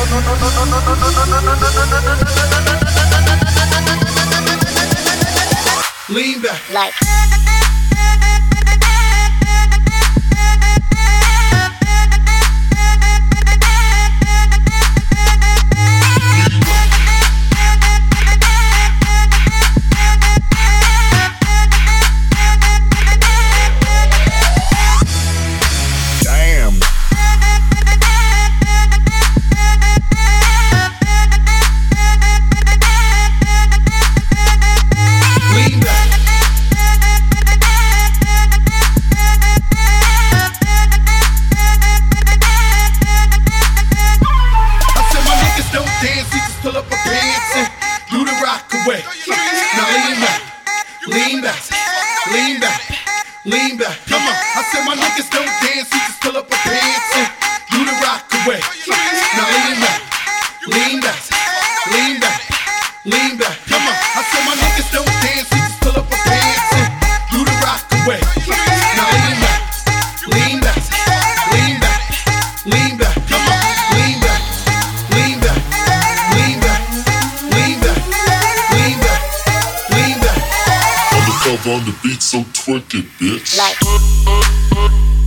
Lean back. Like. Lean back, come on. I said my niggas don't dance, he just pull up a pants and do the rock away. Now lean back, lean back, lean back, lean back, come on. I said my niggas don't dance, he just pull up a pants and do the rock away. Now lean back, lean back, lean back, lean back, come on. Lean back, lean back, lean back, lean back, lean back, lean back. On the cover on the beat, so twerk it, bitch. Like.